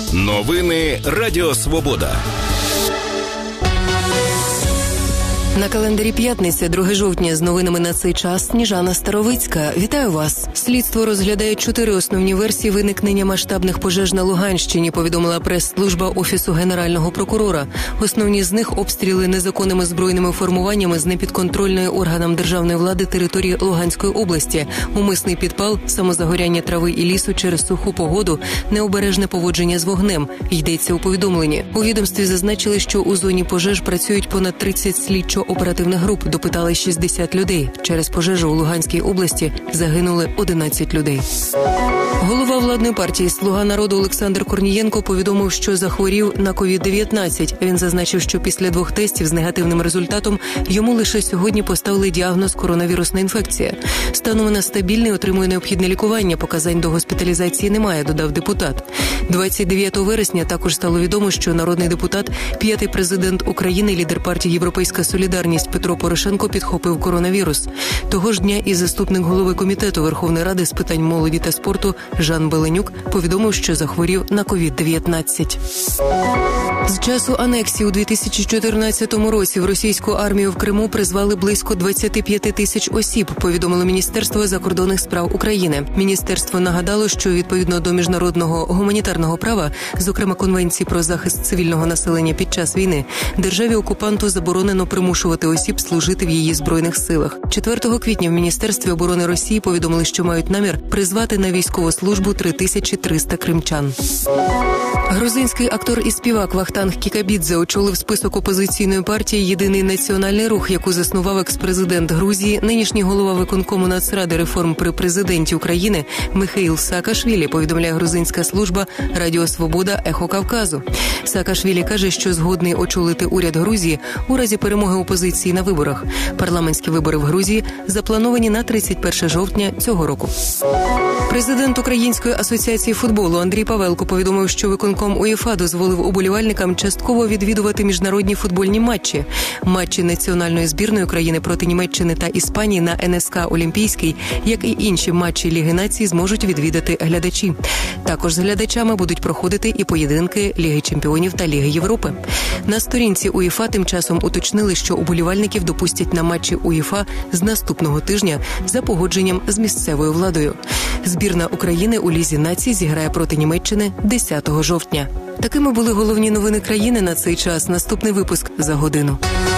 Новини Радіо Свобода. На календарі п'ятниця, 2 жовтня, з новинами на цей час Сніжана Старовицька. Вітаю вас. Слідство розглядає 4 основні версії виникнення масштабних пожеж на Луганщині, повідомила прес-служба Офісу Генерального прокурора. Основні з них – обстріли незаконними збройними формуваннями з непідконтрольної органам державної влади території Луганської області, умисний підпал, самозагоряння трави і лісу через суху погоду, необережне поводження з вогнем, йдеться у повідомленні. У відомстві зазначили, що у зоні пожеж працюють понад 30 слідчо-оперативних груп, допитали 60 людей. Через пожежу у Луганській області загинули 11 людей. Голова владної партії «Слуга народу» Олександр Корнієнко повідомив, що захворів на COVID-19. Він зазначив, що після 2 тестів з негативним результатом йому лише сьогодні поставили діагноз коронавірусна інфекція. Станом вона стабільний, отримує необхідне лікування, показань до госпіталізації немає, додав депутат. 29 вересня також стало відомо, що народний депутат, 5-й президент України, лідер партії «Європейська солідарність» Петро Порошенко підхопив коронавірус. Того ж дня і заступник голови комітету Верховної Ради з питань молоді та спорту Жан Беленюк повідомив, що захворів на COVID-19. З часу анексії у 2014 році в російську армію в Криму призвали близько 25 тисяч осіб, повідомило Міністерство закордонних справ України. Міністерство нагадало, що відповідно до міжнародного гуманітарного права, зокрема Конвенції про захист цивільного населення під час війни, державі-окупанту заборонено примушувати осіб служити в її збройних силах. 4 квітня в Міністерстві оборони Росії повідомили, що мають намір призвати на військову службу 3300 кримчан. Грузинський актор і співак Вахтанг Кікабідзе очолив список опозиційної партії «Єдиний національний рух», яку заснував екс-президент Грузії, нинішній голова виконкому Нацради реформ при президенті України Михаїл Саакашвілі, повідомляє грузинська служба Радіо Свобода «Ехо Кавказу». Саакашвілі каже, що згодний очолити уряд Грузії у разі перемоги опозиції на виборах. Парламентські вибори в Грузії заплановані на 31 жовтня цього року. Президент Української асоціації футболу Андрій Павелко повідомив, що виконком УЄФА дозволив уболівальникам частково відвідувати міжнародні футбольні матчі. Матчі національної збірної України проти Німеччини та Іспанії на НСК «Олімпійський», як і інші матчі Ліги націй, зможуть відвідати глядачі. Також з глядачами будуть проходити і поєдинки Ліги чемпіонів та Ліги Європи. На сторінці УЄФА тим часом уточнили, що уболівальників допустять на матчі УЄФА з наступного тижня за погодженням з місцевою владою. Збірна України у Лізі націй зіграє проти Німеччини 10 жовтня. Такими були головні новини країни на цей час. Наступний випуск за годину.